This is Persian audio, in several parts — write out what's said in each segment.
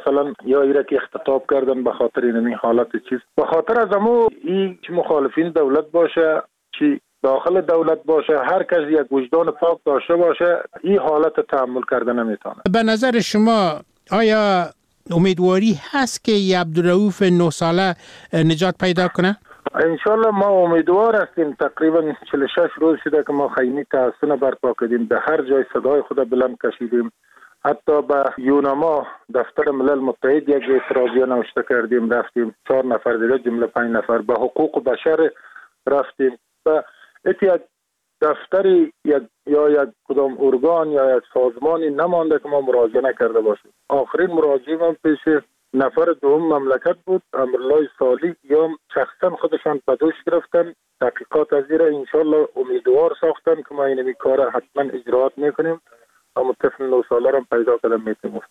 مثلا یا ایره که اختطاب کردن به خاطر این حالت چیز، به خاطر از امو این چه مخالفین دولت باشه چی داخل دولت باشه، هر کس یک وجدان پاک داشته باشه این حالت تحمل کردن نمیتونه. به نظر شما آیا امیدواری هست که عبدالرؤوف 9 ساله نجات پیدا کنه؟ انشالله ما امیدوار هستیم. تقریبا 46 روز شده که ما خیمه تحسن برپا کردیم، به هر جای صدای خود بلند کشیدیم، حتی به یونما دفتر ملل متحد یک اعتراضیه نوشته کردیم، رفتیم 4 نفر دیگه جمله 5 نفر به حقوق بشر رفتیم. و یک دفتری یا یک کدام ارگان یا یک سازمانی نمانده که ما مراجعه نکرده باشیم. آخرین مراجعه من پیش نفر دوم مملکت بود، امرالله صالح، یا شخصا خودشان به دوش گرفتن تحقیقات از زیر. انشالله امیدوار ساختن که ما این کار حتما اجراات میکنیم اما طفل 9 ساله را پیدا کردن میتونیم.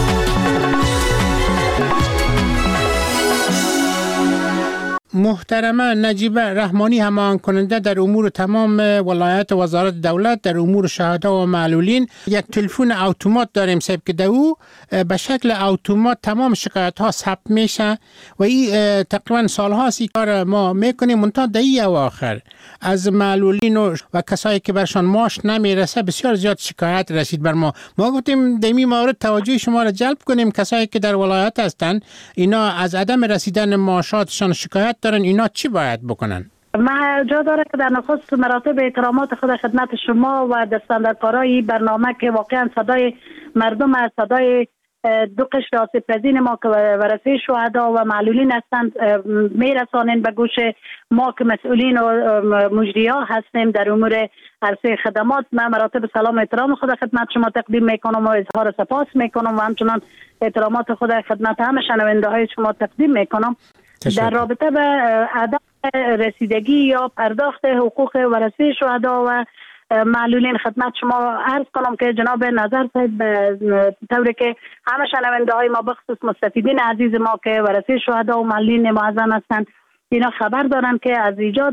محترمه نجیبه رحمانی همان کننده در امور تمام ولایت وزارت دولت در امور شهدا و معلولین، یک تلفن اتومات داریم صاحب که دو به شکل اتومات تمام شکایت ها ثبت میشه و این تقریبا سالهاست این کار ما میکنیم. منتها دهی اواخر از معلولین و کسایی که برشان معاش نمیرسه بسیار زیاد شکایت رسید بر ما. ما گفتیم دمی مورد توجه شما را جلب کنیم، کسایی که در ولایت هستند اینا از عدم رسیدن معاشاتشان شکایت دارن، اینا چی باید بکنن؟ ما جا داره که در نخست مراتب احترامات خود خدمت شما و دستاندرکارای برنامه که واقعا صدای مردم از صدای دو قشر آسیب‌پذیر ما که ورثه شهدا و معلولین هستند میرسانین به گوش ما که مسئولین و مجری‌ها هستیم در امور عرصه خدمات. من مراتب سلام و احترام خود خدمت شما تقدیم میکنم و اظهار سپاس میکنم و همچنان احترامات خود خدمت همه شنونده های شما تقدیم میکنم. در رابطه به عدم رسیدگی یا پرداخت حقوق ورثه شهدا و معلولین خدمت شما عرض کنم که جناب نظر صاحب طوری که همه شنونده های ما بخصوص مستفیدین عزیز ما که ورثه شهدا و معلولین معظم هستند اینا خبر دارن که از ایجاد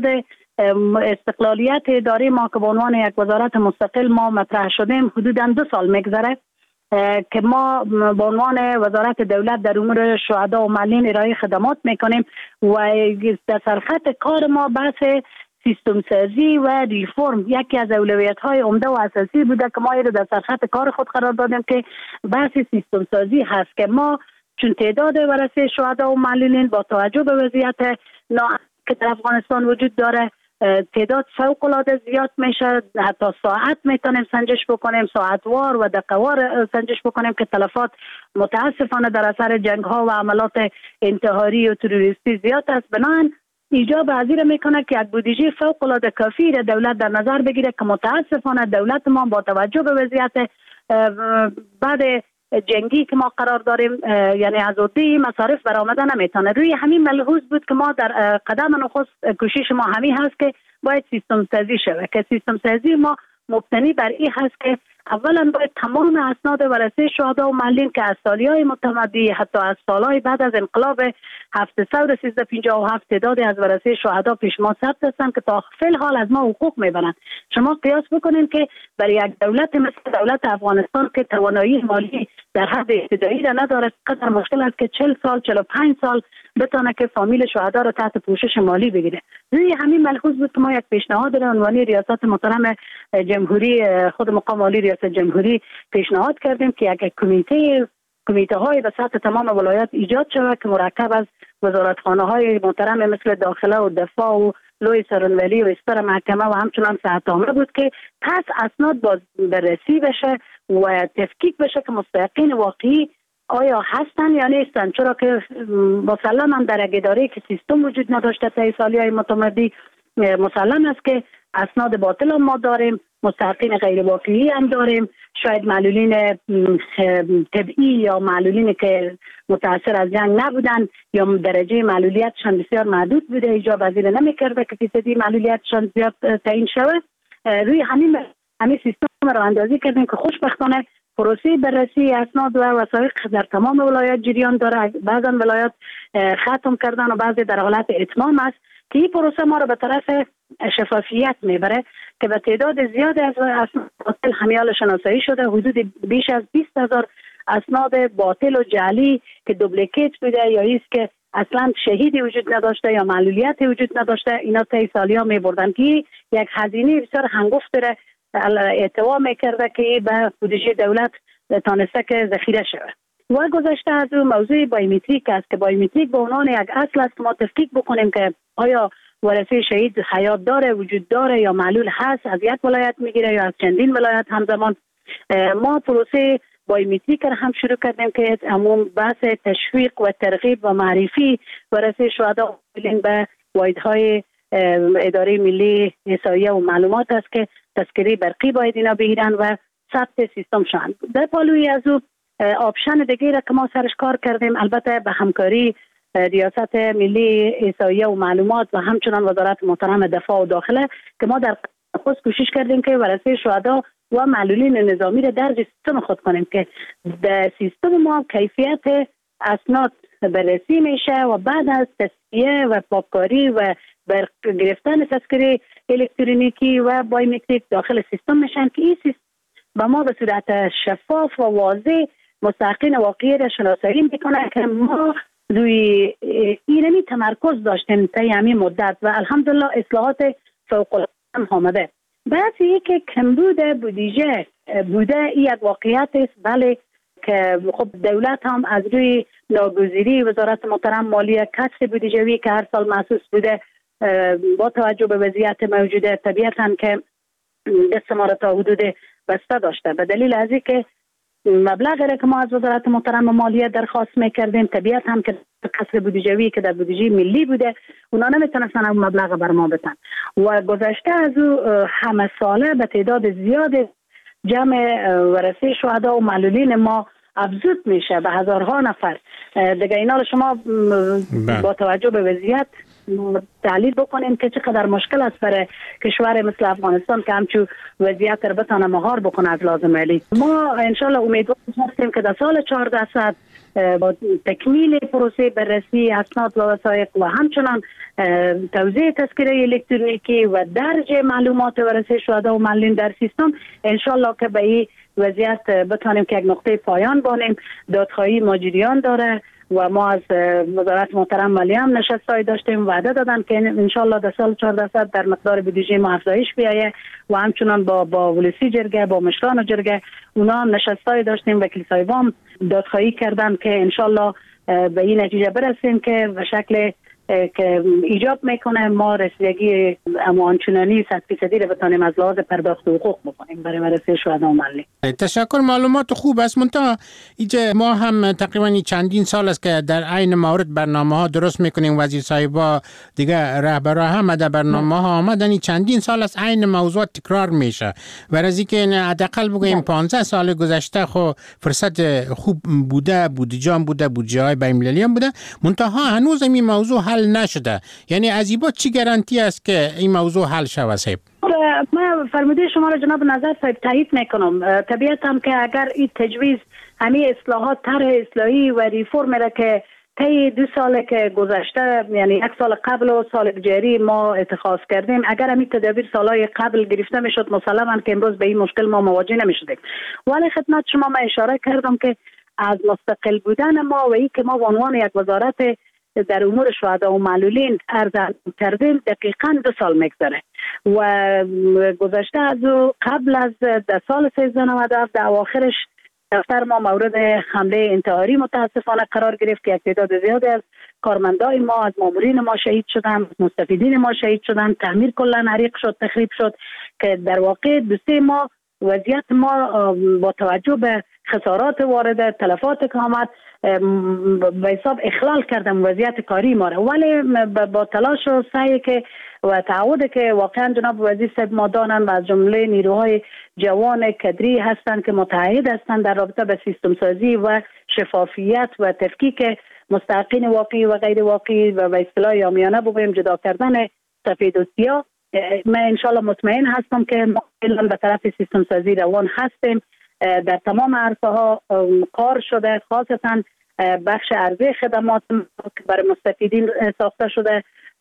استقلالیت اداره ما که به عنوان یک وزارت مستقل ما مطرح شدیم حدوداً 2 سال میگذره که ما به عنوان وزارت دولت در امور شهدا و معلولین ارائه خدمات میکنیم و در سرخط کار ما بحث سیستم سازی و ریفرم یکی از اولویت های عمده و اساسی بوده که ما اینو در سرخط کار خود قرار دادیم که بحث سیستم سازی هست که ما چون تعداد ورثه شهدا و معلولین با توجه به وضعیت که در افغانستان وجود داره تعداد فوق العاده زیاد میشه، حتی ساعت میتونیم سنجش بکنیم، ساعتوار و دقیقوار سنجش بکنیم که تلفات متاسفانه در اثر جنگ ها و عملات انتحاری و تروریستی زیاد است. بنابراین ایجاب پذیر میکنه که یک بودجه فوق العاده کافی را دولت در نظر بگیره که متاسفانه دولت ما با توجه به وضعیت بعد جنگی که ما قرار داریم یعنی از عهده مصارف برآمده نمیتونه. روی همین ملحوظ بود که ما در قدم نخست کوشش ما همین هست که باید سیستم سازی شود که سیستم سازی ما مبتنی بر این هست که اولا باید تمام اسناد ورثه شهدا و معلولین که از سالیهای متمدی حتی از سالهای بعد از انقلاب 1357 تعداد از ورثه شهدا پیش ما ثبت هستند که تا فعل حال از ما حقوق میبرند. شما قیاس بکنید که برای یک دولت مثل دولت افغانستان که توانایی مالی در حد ابتدایی را نداره قدر مشکل است که 40 سال 45 سال بتونه که فامیل شهدا را تحت پوشش مالی بگیره. روی همین ملحوظ بود که ما یک پیشنهاد را عنوانی ریاست محترم جمهوری خود مقام عالی ریاست جمهوری پیشنهاد کردیم که یک کمیته های به سطح تمام ولایات ایجاد شود که مرکب از وزارتخانه های محترم مثل داخله و دفاع و لوی سرانولی و استر محکمه و همچنان صحت‌عامه بود که پس اسناد بررسی بشه و تفکیک بشه که مستحقین واقعی آیا هستن یا نیستن، چرا که مسلما در یک اداره که سیستم وجود نداشته تا سالیهای متمدی مسلم است که اسناد باطل هم ما داریم، مستحقین غیر واقعی هم داریم، شاید معلولین طبعی یا معلولین که متاثر از جنگ نبودن یا درجه معلولیتشان بسیار محدود بوده ایجاب پذیر نمی‌کرده که فیصدی معلولیتشان زیاد تعیین شود. روی همین سیستم را اندازی کردیم که خوشبختانه پروسه بررسی اسناد و وثایق در تمام ولایات جریان داره. بعضا ولایات ختم کردن و بعضی در حالت اتمام است که این پروسه ما را به طرف شفافیت میبره که به تعداد زیاد از اسناد باطل همیال شناسایی شده. حدود بیش از 20,000 اسناد باطل و جعلی که دوبلیکیت بوده یا ایست که اصلا شهیدی وجود نداشته یا معلولیت وجود نداشته، اینا طی سالیا میبردن که یک هزینه بسیار هنگفت داره ادعا میکرده که به بودجه دولت تانسته که ذخیره شود. و گذشته از اون موضوع بایومتریک است که بایومتریک به عنوان یک اصل است که ما تفکیک بکنیم که آیا ورثه شهید حیات داره، وجود داره یا معلول هست، از یک ولایت میگیره یا از چندین ولایت همزمان. ما پروسه بایومتریک هم شروع کردیم که عموم بحث تشویق و ترغیب و معرفی ورثه شهدا به واحدهای اداره ملی احصایه و معلومات است که تذکره برقی باید اینا بگیرن و ثبت سیستم شون. در پالوی از او آپشن دیگه را که ما سرش کار کردیم، البته به همکاری ریاست ملی احصایه و معلومات و همچنان وزارت محترم دفاع و داخله که ما در خود کوشش کردیم که ورثه شهدا و معلولین نظامی را درج سیستم خود کنیم که در سیستم ما کیفیت اسناد بررسی میشه و بعد از تصفیه و پاککاری و گرفتن تذکره الکترونیکی و بایومتریک داخل سیستم میشن که این سیستم به ما به صورت شفاف و واضح مستحقین واقعی را شناسایی میکنه که ما روی ایرانی تمرکز داشتیم تا همین مدت و الحمدلله اصلاحات فوق العاده آمده. بعد که کمبود بودجه بوده این یک واقعیت است، بله که خب دولت هم از روی ناگزیری وزارت محترم مالیه کسر بودجه‌ای که هر سال محسوس بوده با توجه به وضعیت موجوده طبیعتاً که دست ما را تا حدود بسته داشته. به دلیل از اینکه مبلغی را که ما از وزارت محترم مالیه درخواست میکردیم طبیعت هم که کسر بودجه‌ای که در بودجه ملی بوده اونا نمیتونستن اون مبلغ بر ما بدن و گذشته از او همه ساله به تعداد زیاد جمع ورثه شهدا و معلولین ما افزود میشه به هزارها نفر دیگه. اینا رو شما با توجه به وضعیت تحلیل بکنیم که چقدر مشکل است برای کشور مثل افغانستان که همچون وضعیت رو بتانه مهار بکنه از لازم مالی. ما انشالله امیدوار هستیم که در سال 1400 با تکمیل پروسه بررسی اسناد و وثایق و همچنان توزیع تذکره الکترونیکی و درج معلومات ورثه شهدا و معلولین در سیستم انشالله که به این وضعیت بتانیم که یک نقطه پایان بانیم. دادخواهی ماجریان داره و ما از وزارت محترم مالیه هم نشستای داشتیم، وعده دادن که انشالله در سال 1400 در مقدار بودجه ما افزایش بیایه و همچنان با ولسی جرگه با مشران جرگه اونا هم نشستای داشتیم، وکیل صاحبام دادخواهی کردن که انشالله به این نتیجه برسیم که به شکل که ایجاب میکنه ما رسیدگی آنچنانی 100% رو بتانیم از لحاظ پرداخت حقوق بکنیم برای ورثه شهدا و معلولین. تشکر، معلومات خوب است. منتها اینجا ما هم تقریبا چندین سال است که در عین مورد برنامه ها درست میکنیم، وزیر صاحبا دیگه رهبرا هم در برنامه ها آمدن، چندین سال است عین موضوع تکرار میشه و از اینکه حداقل بگویم 15 سال گذشته خو فرصت خوب بوده، بودجه های بین‌المللی هم بوده، منتها هنوز این موضوع حل نشده. یعنی از این چی گارانتی است که این موضوع حل شود صاحب؟ من فرموده شما را جناب نظر صاحب تایید میکنم. طبیعت هم که اگر این تجویز همین اصلاحات طرح اصلاحی و ریفرم را که طی 2 سال که گذشته یعنی 1 سال قبل و سال جاری ما اتخاذ کردیم، اگر همین تدابیر سالهای قبل گرفته میشد مسلماً که امروز به این مشکل ما مواجه نمیشدیم. ولی خدمت شما من اشاره کردم که از مستقل بودن ما و این که ما به عنوان یک وزارت در امور شهدا و معلولین ارزان کردیم دقیقاً 2 سال میگذره و گذشته از قبل از سال 1397 در اواخرش دفتر ما مورد حمله انتحاری متاسفانه قرار گرفت که یک تعداد زیادی از کارمندای ما، از مامورین ما شهید شدن، مستفیدین ما شهید شدن، تعمیر کلا حریق شد، تخریب شد که در واقع 2-3 ماه وضعیت ما با توجه به خسارات وارده، تلفات که آمد به حساب اخلال کردم وضعیت کاری ما را. ولی با تلاش و سعی که و تعهد که واقعا جناب وزیر صاحب ما دانن و از جمله نیروهای جوان کدری هستند که متعهد هستند در رابطه به سیستم سازی و شفافیت و تفکیک مستحقین واقعی و غیر واقعی و به اصطلاح عامیانه بگویم جدا کردن سفید و سیاه. من انشالله مطمئن هستم که ما به طرف سیستم سازی روان هستیم. در تمام عرصه ها کار شده، خاصتا بخش عرضه خدمات که برای مستفیدین ساخته شده،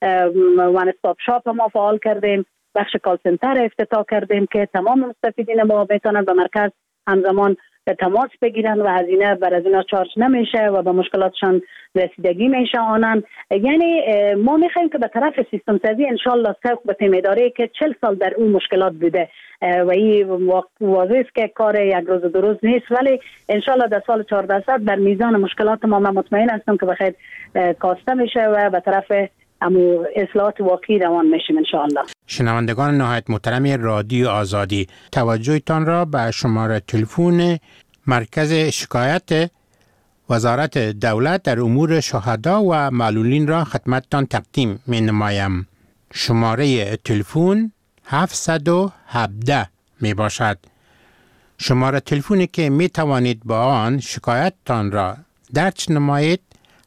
وان استاپ شاپ ما فعال کردیم، بخش کال سنتر افتتاح کردیم که تمام مستفیدین ما بتونن به مرکز همزمان تماس بگیرن و هزینه بر از اینا چارج نمیشه و به مشکلاتشان رسیدگی میشه آنان. یعنی ما میخوایم که به طرف سیستم سازی انشالله سوق بتیم اداره که 40 سال در اون مشکلات بوده و این واضح است که کار یک روز دو روز نیست، ولی انشالله در سال 1400 در میزان مشکلات ما مطمئن هستم که بخیر کاسته میشه و به طرف اصلاحات واقعی روان میشیم انشالله. شنوندگان نهایت محترم رادیو آزادی، توجهتان را به شماره تلفن مرکز شکایت وزارت دولت در امور شهدا و معلولین را خدمتتان تقدیم می نمایم. شماره تلفن 717 می باشد. شماره تلفنی که می توانید با آن شکایتتان را درج نمایید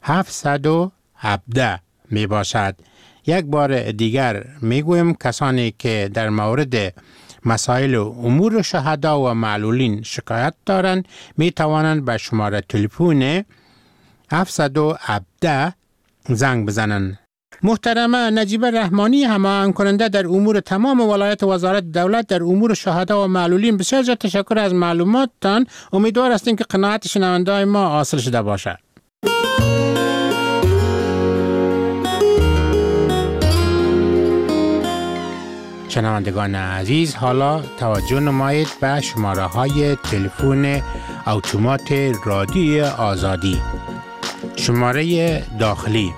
717 می باشد. یک بار دیگر می گویم کسانی که در مورد مسائل و امور شهدا و معلولین شکایت دارند می توانند به شماره تلفن 717 زنگ بزنند. محترمه نجیبه رحمانی، هماهنگ کننده در امور تمام ولایت وزارت دولت در امور شهدا و معلولین، بسیار زیاد تشکر از معلوماتتان. امیدوار هستیم که قناعت شنونده‌های ما حاصل شده باشد. شنوندگان عزیز، حالا توجه نمایید به شماره های تلفن اتومات رادیو آزادی. شماره داخلی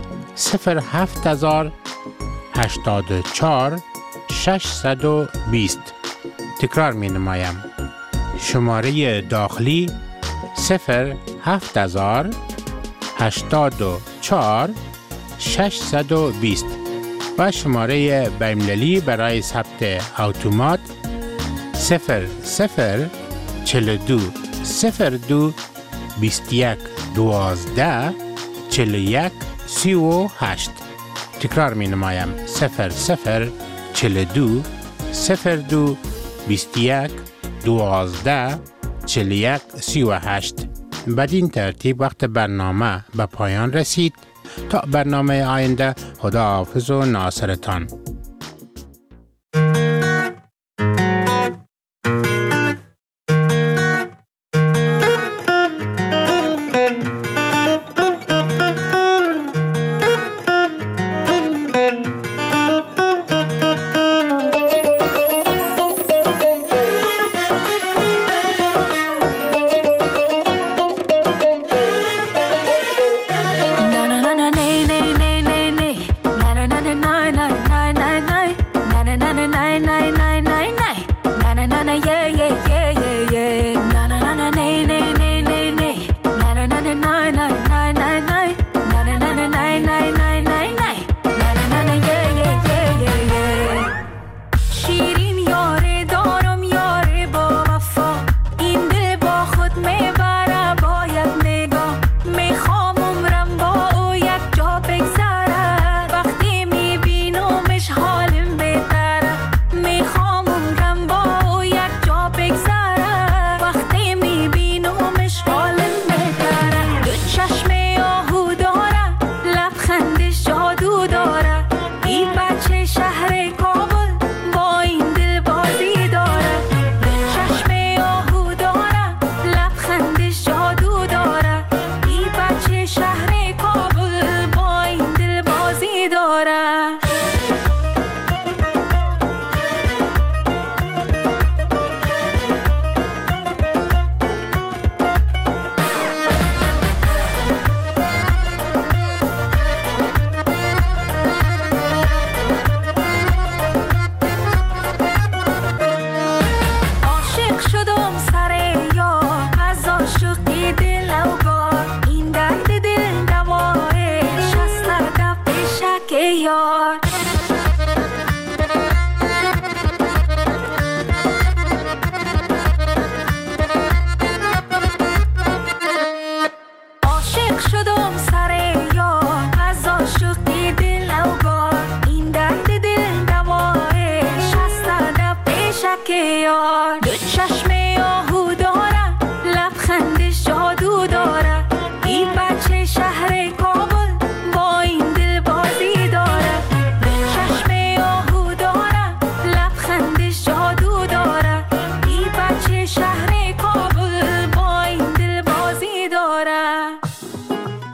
07084 620. تکرار می نمایم. شماره داخلی 07084 620 و شماره بین‌المللی برای ثبت اتومات 0042 02 21 12 41 38. تکرار می نمایم 0042 02 21 12 41 38. بدین ترتیب وقت برنامه به پایان رسید. تا برنامه آینده، خداحافظ و ناصرتان. عاشق شدم سر